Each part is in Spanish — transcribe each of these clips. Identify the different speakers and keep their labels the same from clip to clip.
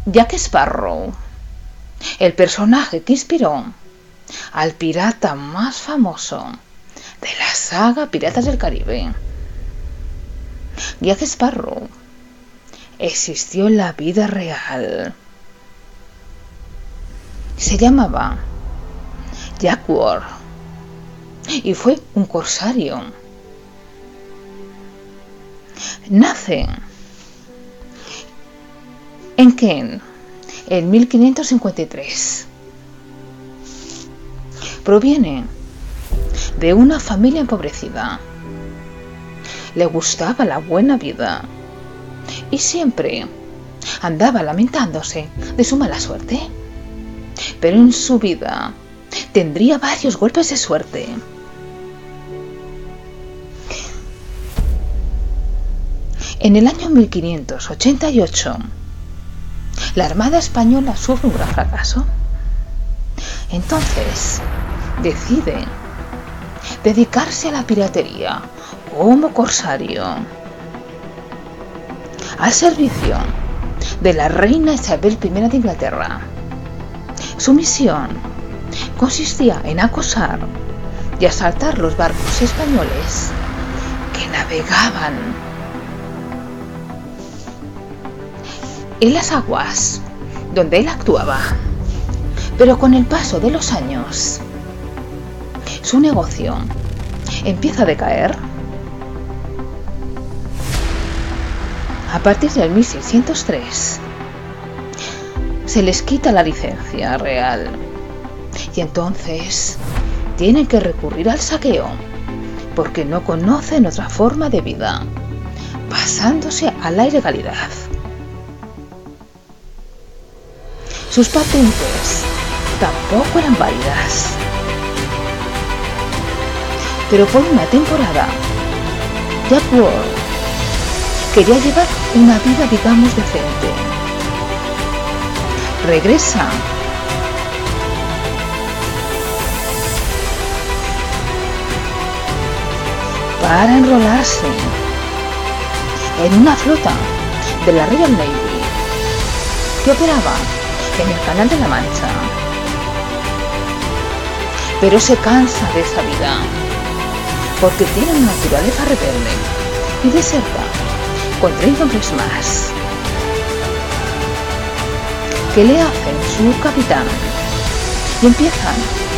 Speaker 1: Jack Sparrow, el personaje que inspiró al pirata más famoso de la saga Piratas del Caribe. Jack Sparrow existió en la vida real. Se llamaba Jack Ward y fue un corsario. Nace en Kent en 1553. Proviene de una familia empobrecida. Le gustaba la buena vida y siempre andaba lamentándose de su mala suerte. Pero en su vida tendría varios golpes de suerte. En el año 1588, la Armada Española sufre un gran fracaso. Entonces, decide dedicarse a la piratería como corsario, al servicio de la reina Isabel I de Inglaterra. Su misión consistía en acosar y asaltar los barcos españoles que navegaban en las aguas donde él actuaba. Pero con el paso de los años, su negocio empieza a decaer. A partir del 1603, se les quita la licencia real y entonces tienen que recurrir al saqueo porque no conocen otra forma de vida, pasándose a la ilegalidad. Sus patentes tampoco eran válidas. Pero por una temporada, Jack Ward quería llevar una vida, digamos, decente. Regresa para enrolarse en una flota de la Royal Navy que operaba en el Canal de la Mancha. Pero se cansa de esa vida porque tiene una naturaleza rebelde y deserta con 30 hombres más que le hacen su capitán y empiezan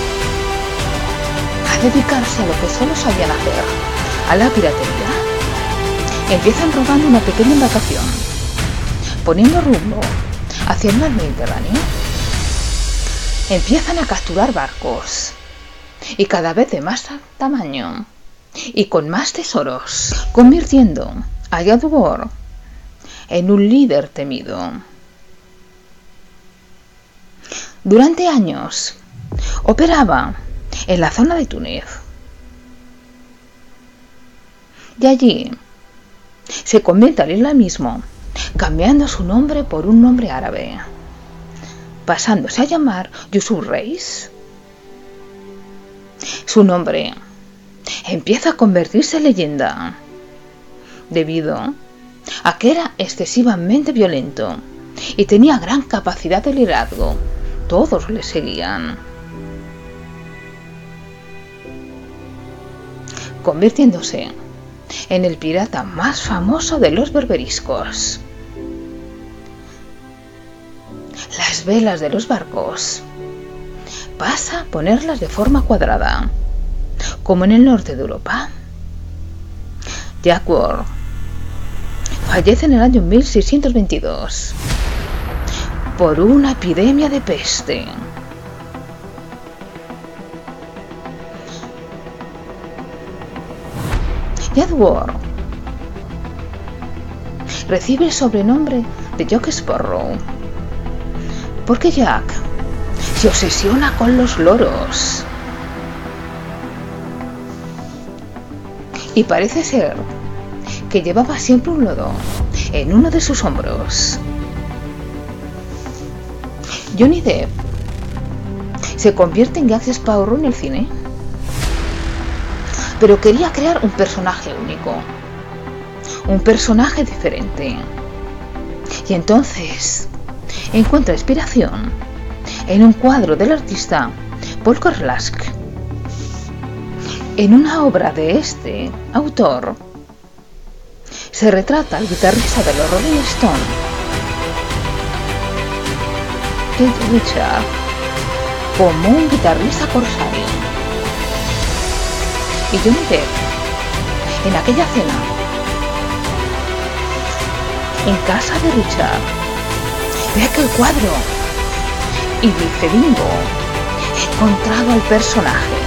Speaker 1: a dedicarse a lo que solo sabían hacer, a la piratería. Empiezan robando una pequeña embarcación, poniendo rumbo hacia el mar Mediterráneo. Empiezan a capturar barcos y cada vez de más tamaño y con más tesoros, convirtiendo a Jack Ward en un líder temido. Durante años operaba en la zona de Túnez y allí se convierte al islamismo, cambiando su nombre por un nombre árabe, pasándose a llamar Yusuf Reis. Su nombre empieza a convertirse en leyenda debido a que era excesivamente violento y tenía gran capacidad de liderazgo. Todos le seguían, convirtiéndose en el pirata más famoso de los berberiscos. Las velas de los barcos pasa a ponerlas de forma cuadrada, como en el norte de Europa. Jack Ward fallece en el año 1622 por una epidemia de peste. Jack Ward recibe el sobrenombre de Jack Sparrow porque Jack se obsesiona con los loros y parece ser que llevaba siempre un loro en uno de sus hombros. Johnny Depp se convierte en Jack Sparrow en el cine, pero quería crear un personaje único, un personaje diferente. Y entonces encuentra inspiración en un cuadro del artista Paul Korlask. En una obra de este autor se retrata al guitarrista de los Rolling Stones, Keith Richards, como un guitarrista corsario. Y Johnny Depp, en aquella cena, en casa de Richard, ve aquel cuadro y dice: bingo, he encontrado al personaje.